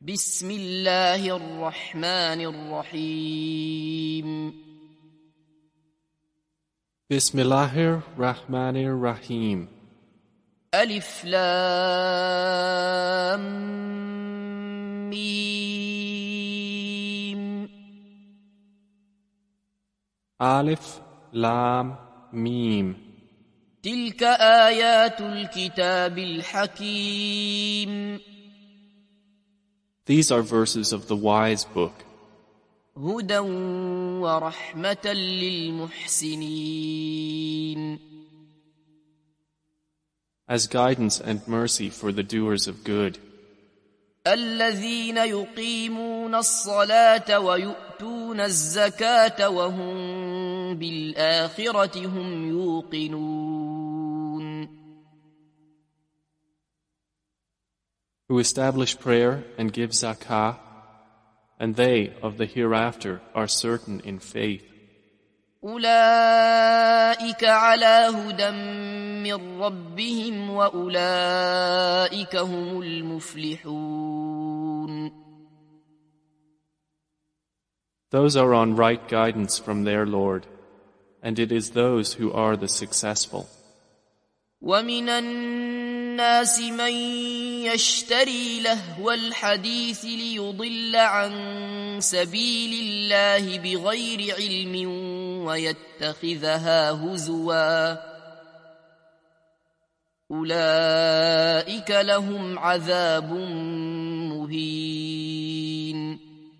بسم الله الرحمن الرحيم Bismillahir Rahmanir Rahim. ألف لام ميم Alif Lam Mim. تلك آيات الكتاب الحكيم These are verses of the wise book, هدى ورحمة للمحسنين as guidance and mercy for the doers of good, الذين يقيمون الصلاة ويؤتون الزكاة وهم بالآخرة هم يوقنون who establish prayer and give zakah, and they of the hereafter are certain in faith. أولئك على هدى من ربهم وأولئك هم المفلحون Those are on right guidance from their Lord, and it is those who are the successful. ومن الناس من يشتري لهو الحديث ليضل عن سبيل الله بغير علم ويتخذها هزوا أولئك لهم عذاب مهين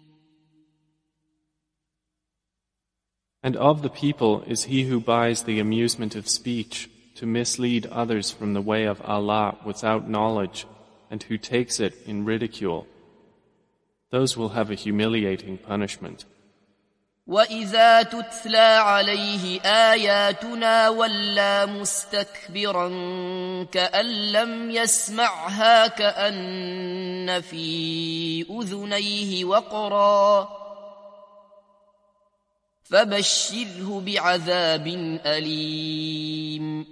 And of the people is he who buys the amusement of speech to mislead others from the way of Allah without knowledge, and who takes it in ridicule. Those will have a humiliating punishment. وَإِذَا تُتْلَى عَلَيْهِ آيَاتُنَا وَلَّى مُسْتَكْبِرًا كَأَن لَّمْ يَسْمَعْهَا كَأَنَّ فِي أُذُنَيْهِ وَقْرًا فَبَشِّرْهُ بِعَذَابٍ أَلِيمٍ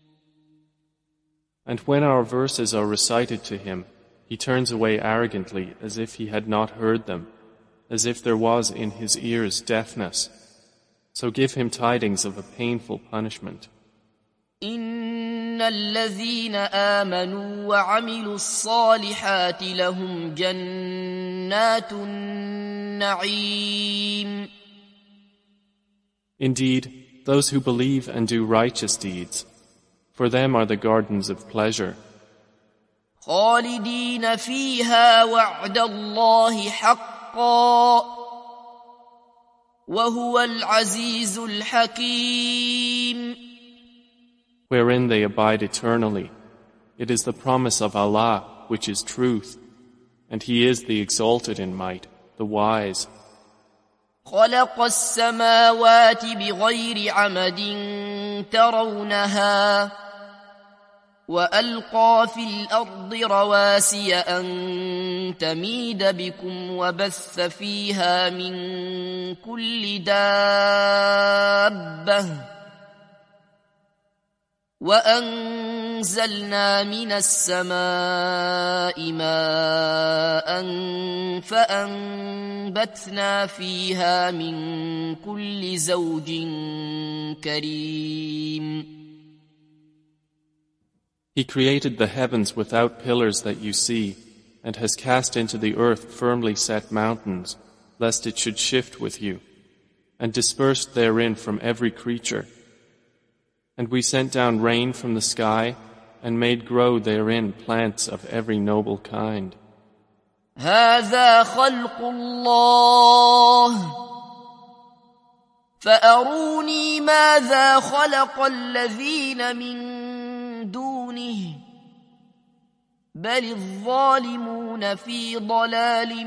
And when our verses are recited to him, he turns away arrogantly as if he had not heard them, as if there was in his ears deafness. So give him tidings of a painful punishment. إِنَّ الَّذِينَ آمَنُوا وَعَمِلُوا الصَّالِحَاتِ لَهُمْ جَنَّاتُ النَّعِيمِ Indeed, those who believe and do righteous deeds, for them are the gardens of pleasure. خالدين فيها وعد الله حقا وهو العزيز الحكيم Wherein they abide eternally. It is the promise of Allah which is truth, and He is the exalted in might, the wise. خلق السماوات بغير عمد ترونها وألقى في الأرض رواسي أن تميد بكم وبث فيها من كل دابة وأنزلنا من السماء ماء فأنبتنا فيها من كل زوج كريم He created the heavens without pillars that you see, and has cast into the earth firmly set mountains, lest it should shift with you, and dispersed therein from every creature. And we sent down rain from the sky, and made grow therein plants of every noble kind. هذا خلق الله فأروني ماذا خلق الذين من دونه بل الظالمون في ضلال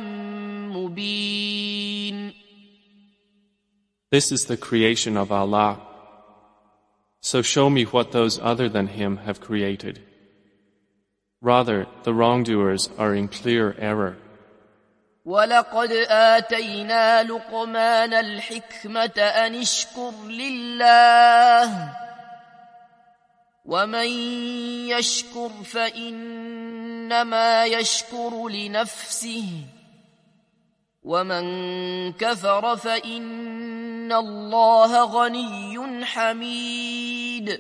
مبين This is the creation of Allah. So show me what those other than Him have created. Rather, the wrongdoers are in clear error. ولقد آتينا لقمان الحكمة أن اشكر لله ومن يشكر فإن فإنما يشكر لنفسه ومن كفر فإن الله غني حميد.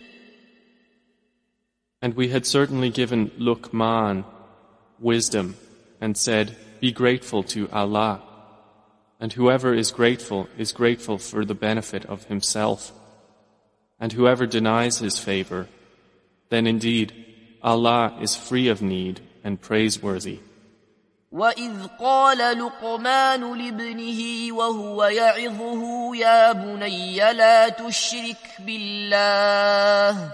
And we had certainly given Luqman wisdom and said, be grateful to Allah. And whoever is grateful for the benefit of himself. And whoever denies his favor, then indeed Allah is free of need and praiseworthy. وَإِذْ قَالَ لُقْمَانُ لِابْنِهِ وَهُوَ يَعِظُهُ يَا بُنَيَّ لَا تُشْرِكْ بِاللَّهِ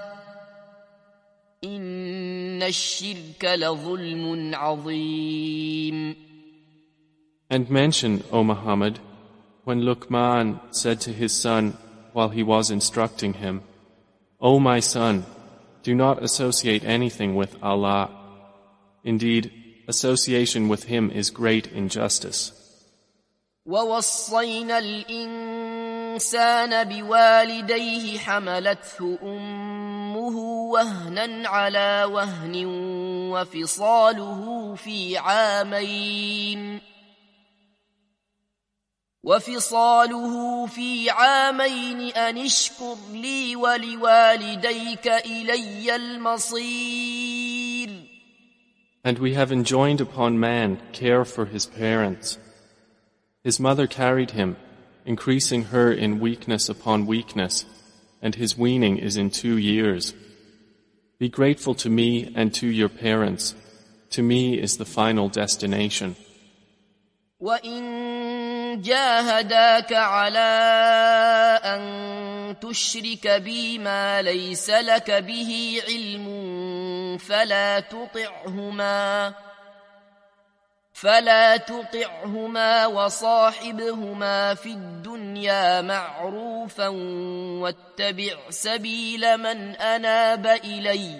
إِنَّ الشِّرْكَ لَظُلْمٌ عَظِيمٌ. And mention, O Muhammad, when Luqman said to his son while he was instructing him, O my son, do not associate anything with Allah. Indeed, association with him is great injustice. وَوَصَّيْنَا الْإِنسَانَ بِوَالِدَيْهِ حَمَلَتْهُ أُمُّهُ وَهْنًا عَلَى وَهْنٍ وفصاله في عامين أن اشكر لي ولوالديك إلي المصير. And we have enjoined upon man care for his parents. His mother carried him, increasing her in weakness upon weakness, and his weaning is in 2 years. Be grateful to me and to your parents. To me is the final destination. وَإِن جَاهَدَاكَ عَلَىٰ أَن تُشْرِكَ بِي مَا لَيْسَ لَكَ بِهِ عِلْمٌ فَلَا تُطِعْهُمَا وَصَاحِبْهُمَا فِي الدُّنْيَا مَعْرُوفًا وَاتَّبِعْ سَبِيلَ مَنْ أَنَابَ إِلَيَّ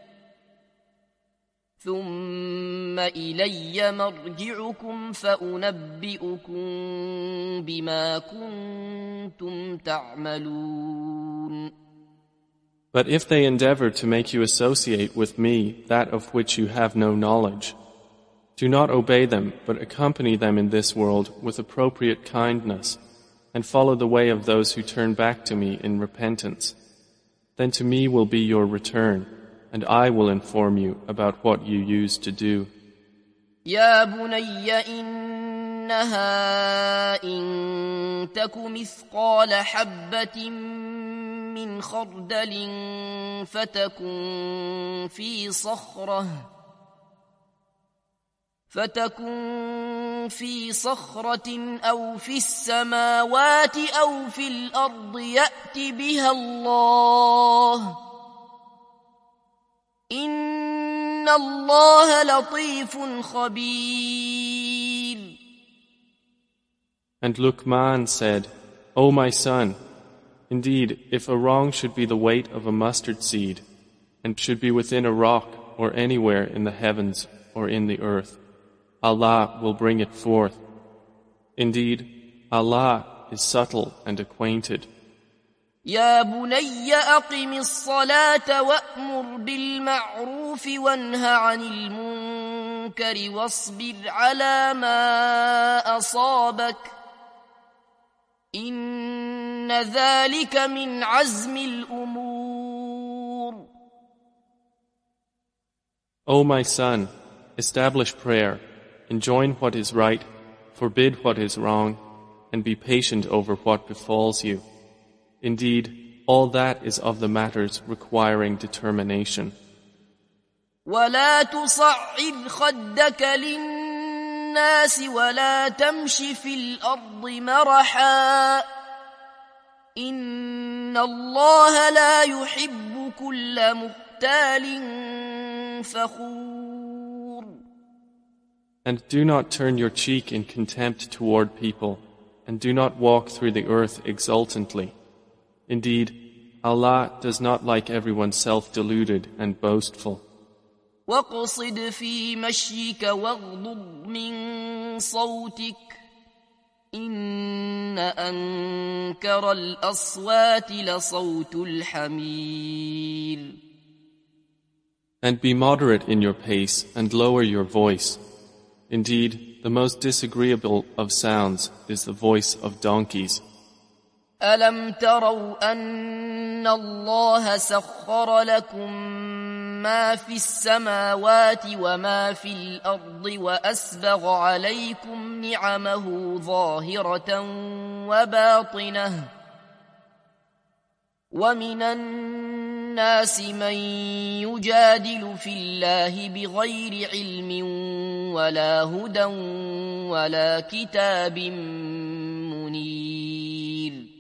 ثُمَّ إِلَيَّ مَرْجِعُكُمْ فَأُنَبِّئُكُم بِمَا كُنتُمْ تَعْمَلُونَ. But if they endeavor to make you associate with me that of which you have no knowledge, do not obey them, but accompany them in this world with appropriate kindness, and follow the way of those who turn back to me in repentance. Then to me will be your return, and I will inform you about what you used to do. يا بني إنها إن تك مثقال حبة من خردل فتكن في صخرة أو في السماوات أو في الأرض يأت بها الله إن الله لطيف خبير. And Luqman said, O my son, indeed, if a wrong should be the weight of a mustard seed, and should be within a rock or anywhere in the heavens or in the earth, Allah will bring it forth. Indeed, Allah is subtle and acquainted. يا بني أقم الصلاة وأمر بالمعروف وانه عن المنكر واصبر على ما أصابك إن ذلك من عزم الأمور. O my son, establish prayer, enjoin what is right, forbid what is wrong, and be patient over what befalls you. Indeed, all that is of the matters requiring determination. ولا تصعد خدك للناس ولا تمش في الأرض مرحا إن الله لا يحب كل مختال فخور. And do not turn your cheek in contempt toward people, and do not walk through the earth exultantly. Indeed, Allah does not like everyone self-deluded and boastful. وَاقْصِدْ فِي مَشْيِكَ وَاغْضُضْ مِنْ صَوْتِكَ إِنَّ أَنْكَرَ الْأَصْوَاتِ لَصَوْتُ الْحَمِيرِ. And be moderate in your pace and lower your voice. Indeed, the most disagreeable of sounds is the voice of donkeys. ألم تروا أن الله سخر لكم ما في السماوات وما في الأرض وأسبغ عليكم نعمه ظاهرة وباطنة ومن الناس من يجادل في الله بغير علم ولا هدى ولا كتاب منير.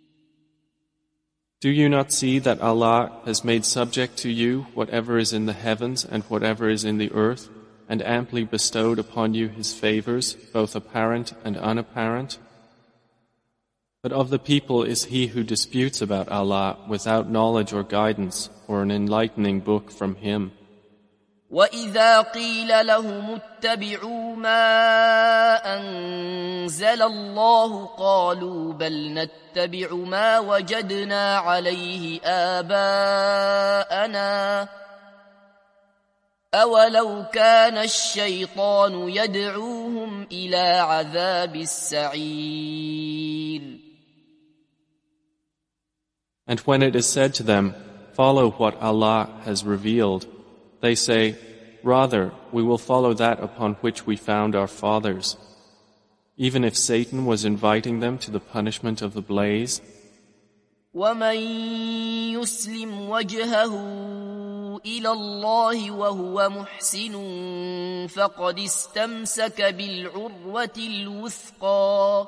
Do you not see that Allah has made subject to you whatever is in the heavens and whatever is in the earth, and amply bestowed upon you His favors, both apparent and unapparent? But of the people is he who disputes about Allah without knowledge or guidance or an enlightening book from Him. وَإِذَا قِيلَ لَهُمُ اتَّبِعُوا مَا أَنزَلَ اللَّهُ قَالُوا بَلْ نَتَّبِعُ مَا وَجَدْنَا عَلَيْهِ آبَاءَنَا أَوَلَوْ كَانَ الشَّيْطَانُ يَدْعُوهُمْ إِلَى عَذَابِ السَّعِيرِ. And when it is said to them, follow what Allah has revealed, they say, rather, we will follow that upon which we found our fathers. Even if Satan was inviting them to the punishment of the blaze. وَمَن يُسْلِمْ وَجْهَهُ إِلَى اللَّهِ وَهُوَ مُحْسِنٌ فَقَدِ اسْتَمْسَكَ بِالْعُرْوَةِ الْوُثْقَى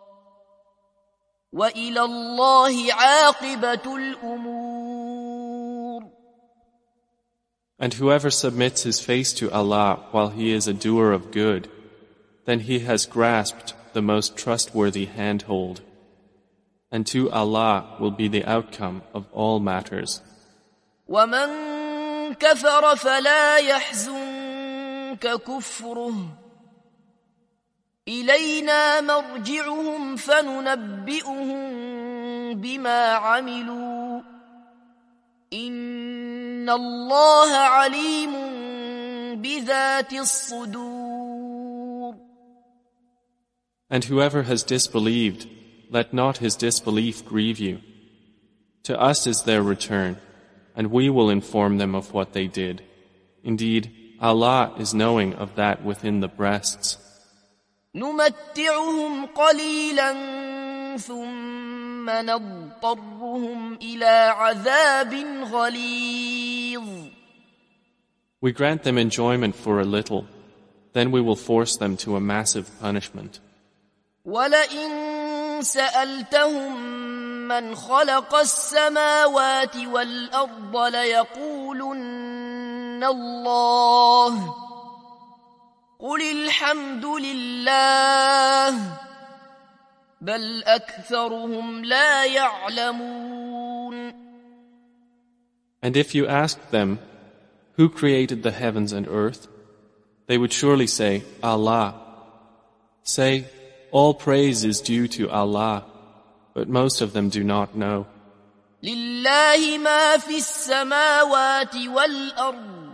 وَإِلَى اللَّهِ عَاقِبَةُ الْأُمُورِ. And whoever submits his face to Allah while he is a doer of good, then he has grasped the most trustworthy handhold. And to Allah will be the outcome of all matters. وَمَن كَفَرَ فَلَا يَحْزُنكَ كُفْرُهُ إِلَيْنَا مَرْجِعُهُمْ فَنُنَبِّئُهُم بِمَا عَمِلُوا إِنَّ اللَّهَ عَلِيمٌ بِذَاتِ الصُّدُورِ. And whoever has disbelieved, let not his disbelief grieve you. To us is their return, and we will inform them of what they did. Indeed, Allah is knowing of that within the breasts. نُمَتِّعُهُمْ قَلِيلًا ثُمَّ نَضْطَرُّهُمْ إِلَى عَذَابٍ غَلِيظٍ. We grant them enjoyment for a little, then we will force them to a massive punishment. وَلَئِن سَأَلْتَهُم مَّنْ خَلَقَ السَّمَاوَاتِ وَالْأَرْضَ لَيَقُولُنَّ اللَّهُ قُلِ الْحَمْدُ لِلَّهِ بَلْ أَكْثَرُهُمْ لَا يَعْلَمُونَ. And if you asked them, who created the heavens and earth? They would surely say, Allah. Say, all praise is due to Allah, but most of them do not know. لِلَّهِ مَا فِي السَّمَاوَاتِ وَالْأَرْضِ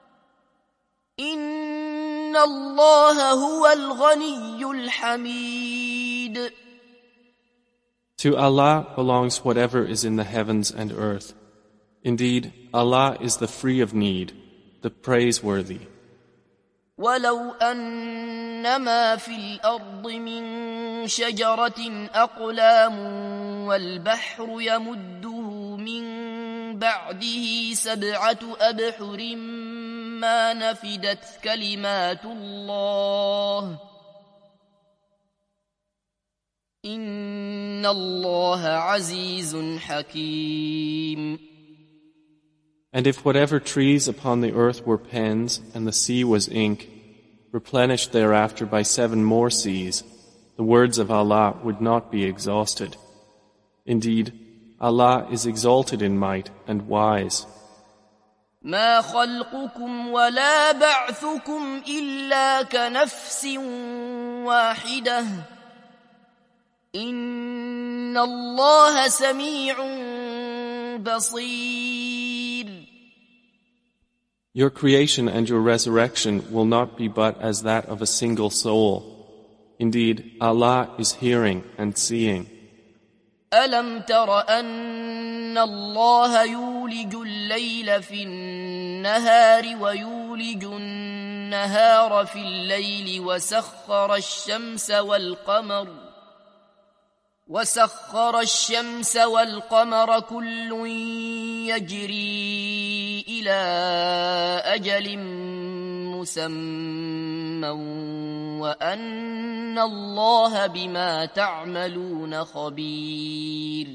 إِنَّ اللَّهَ هُوَ الْغَنِيُّ الْحَمِيدُ. To Allah belongs whatever is in the heavens and earth. Indeed, Allah is the free of need, the praiseworthy. وَلَوْ أَنَّمَا فِي الْأَرْضِ مِن شَجَرَةٍ أَقْلَامٌ وَالْبَحْرُ يَمُدُّهُ مِن بَعْدِهِ 7 أَبْحُرٍ مَّا نَفِدَتْ كَلِمَاتُ اللَّهِ إِنَّ اللَّهَ عَزِيزٌ حَكِيمٌ. And if whatever trees upon the earth were pens and the sea was ink, replenished thereafter by 7 more seas, the words of Allah would not be exhausted. Indeed, Allah is exalted in might and wise. ما خلقكم ولا بعثكم إلا كنفس واحدة إن الله سميع بصير. Your creation and your resurrection will not be but as that of a single soul. Indeed, Allah is hearing and seeing. ألم تر أن الله يولج الليل في النهار ويولج النهار في الليل وسخر الشمس والقمر كل يجري إلى أجل مسمى وأن الله بما تعملون خبير.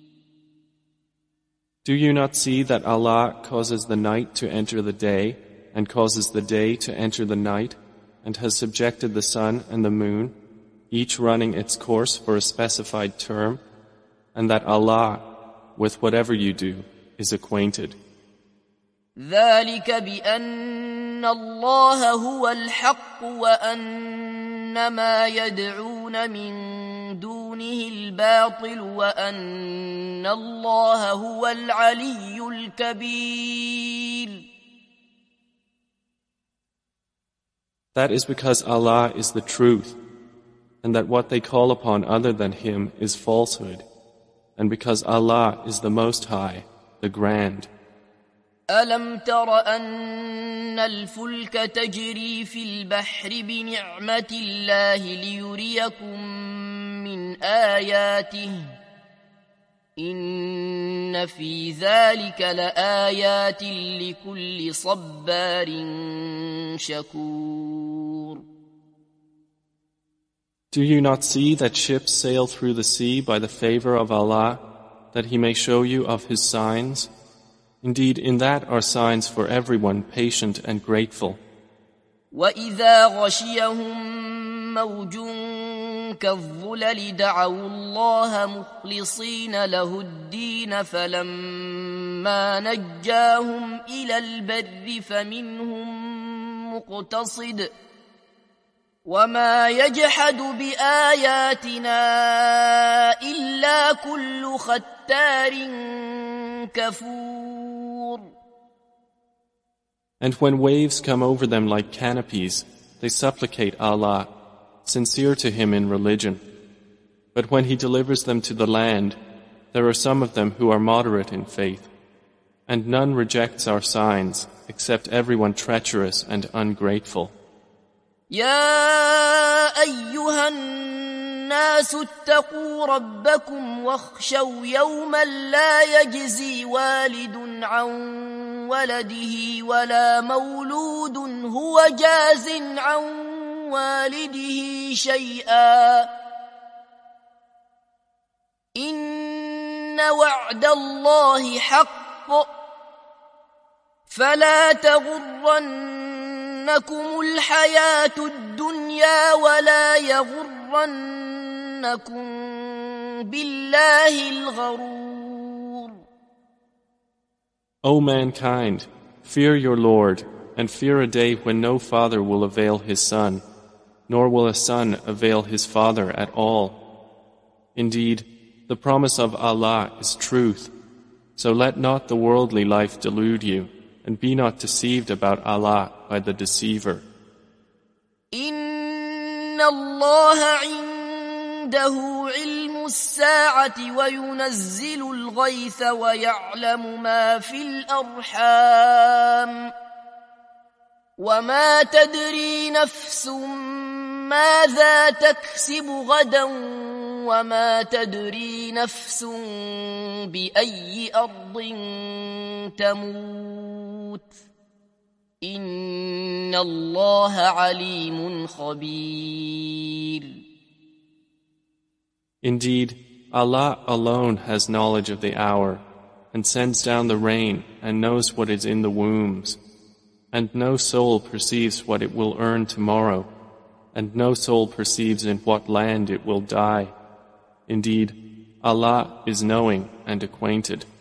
Do you not see that Allah causes the night to enter the day and causes the day to enter the night and has subjected the sun and the moon, each running its course for a specified term, and that Allah, with whatever you do, is acquainted? ذلك بأن الله هو الحق وأن ما يدعون من دونه الباطل وأن الله هو العلي الكبير. That is because Allah is the truth, and that what they call upon other than Him is falsehood, and because Allah is the Most High, the Grand. ألم تر أن الفلك تجري في البحر بنعمة الله ليريكم من آياته إن في ذلك لآيات لكل صبار شكور. Do you not see that ships sail through the sea by the favor of Allah, that He may show you of His signs? Indeed, in that are signs for everyone patient and grateful. وَإِذَا غَشِيَهُم مَّوْجٌ كَالظُّلَلِ دَعَوُا اللَّهَ مُخْلِصِينَ لَهُ الدِّينَ فَلَمَّا نَجَّاهُمْ إِلَى الْبَرِّ فَمِنْهُم مُّقْتَصِدٌ وَمَا يَجْحَدُ بِآيَاتِنَا إِلَّا كُلُّ خَتَّارٍ كَفُورٍ. And when waves come over them like canopies, they supplicate Allah, sincere to Him in religion. But when He delivers them to the land, there are some of them who are moderate in faith. And none rejects our signs, except everyone treacherous and ungrateful. يا أيها الناس اتقوا ربكم واخشوا يوما لا يجزي والد عن ولده ولا مولود هو جاز عن والده شيئا إن وعد الله حق فلا تغرنكم الحياة الدنيا ولا يغرنكم بالله الغرور. O mankind, fear your Lord, and fear a day when no father will avail his son, nor will a son avail his father at all. Indeed, the promise of Allah is truth, so let not the worldly life delude you, and be not deceived about Allah by the deceiver. إن الله عنده علم الساعة وينزل الغيث ويعلم ما في الأرحام وما تدري نفس ماذا تكسب غدا وما تدري نفس بأي أرض تموت إن الله عليم خبير. Indeed, Allah alone has knowledge of the hour, and sends down the rain, and knows what is in the wombs. And no soul perceives what it will earn tomorrow, and no soul perceives in what land it will die. Indeed, Allah is knowing and acquainted.